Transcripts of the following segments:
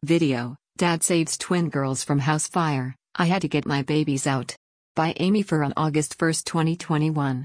Video: Dad saves twin girls from house fire. I had to get my babies out. By Amy Fur on August 1, 2021.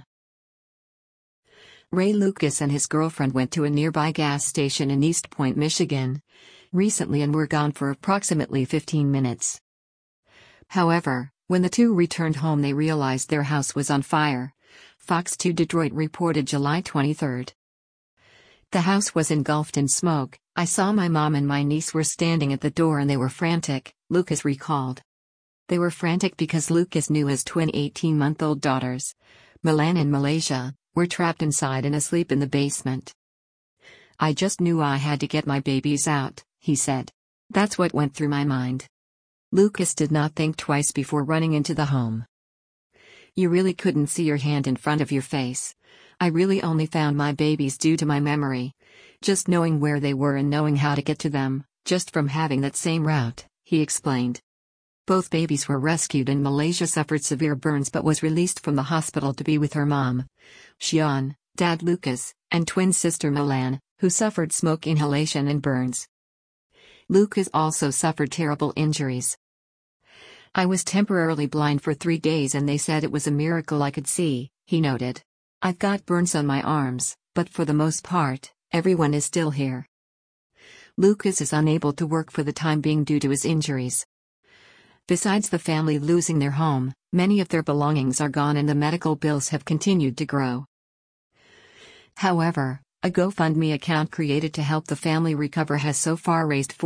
Ray Lucas and his girlfriend went to a nearby gas station in East Point, Michigan, recently and were gone for approximately 15 minutes. However, when the two returned home, they realized their house was on fire. Fox 2 Detroit reported July 23. The house was engulfed in smoke. I saw my mom and my niece were standing at the door and they were frantic, Lucas recalled. They were frantic because Lucas knew his twin 18-month-old daughters, Milan and Malaysia, were trapped inside and asleep in the basement. I just knew I had to get my babies out, he said. That's what went through my mind. Lucas did not think twice before running into the home. You really couldn't see your hand in front of your face. I really only found my babies due to my memory. Just knowing where they were and knowing how to get to them, just from having that same route, he explained. Both babies were rescued and Malaysia suffered severe burns but was released from the hospital to be with her mom, Xian, Dad Lucas, and twin sister Milan, who suffered smoke inhalation and burns. Lucas also suffered terrible injuries. I was temporarily blind for 3 days and they said it was a miracle I could see, he noted. I've got burns on my arms, but for the most part, everyone is still here. Lucas is unable to work for the time being due to his injuries. Besides the family losing their home, many of their belongings are gone and the medical bills have continued to grow. However, a GoFundMe account created to help the family recover has so far raised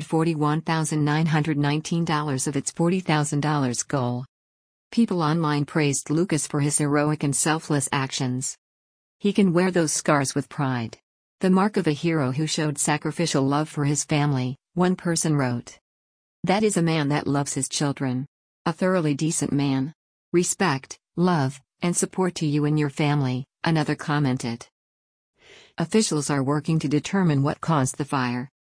$441,919 of its $40,000 goal. People online praised Lucas for his heroic and selfless actions. He can wear those scars with pride. The mark of a hero who showed sacrificial love for his family, one person wrote. That is a man that loves his children. A thoroughly decent man. Respect, love, and support to you and your family, another commented. Officials are working to determine what caused the fire.